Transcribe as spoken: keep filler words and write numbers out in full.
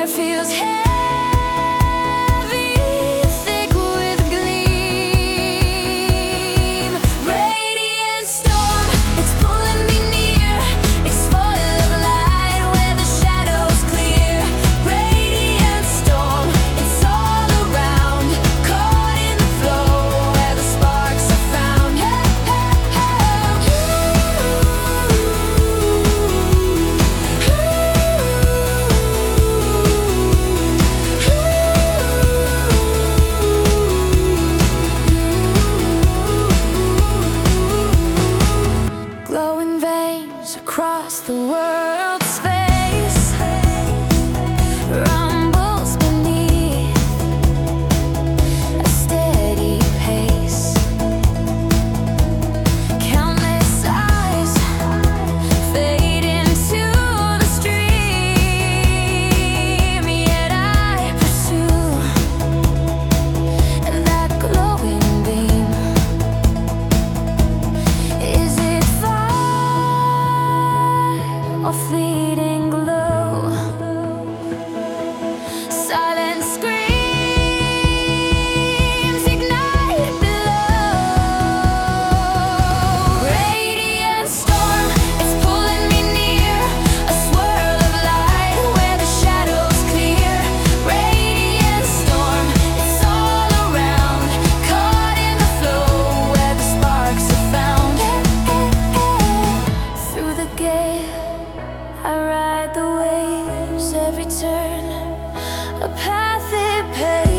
air feels heavy, thick with gleam. Radiant storm, it's pulling me near. It's full of light where the shadows clear. Radiant storm, it's all around, caught in the flow where the sparks are found. Hey, hey, glowing veins across the world's face, rumbles beneath a steady pace. Countless eyes fade into the stream, yet I pursue that glowing beam. Is it fire or fleeting glow? Silent screams ignite below. Radiant storm, it's pulling me near. A swirl of light where the shadows clear. Radiant storm, it's all around, caught in the flow where the sparks are found. Through the gale, I ride the waves, every turn a path it paves.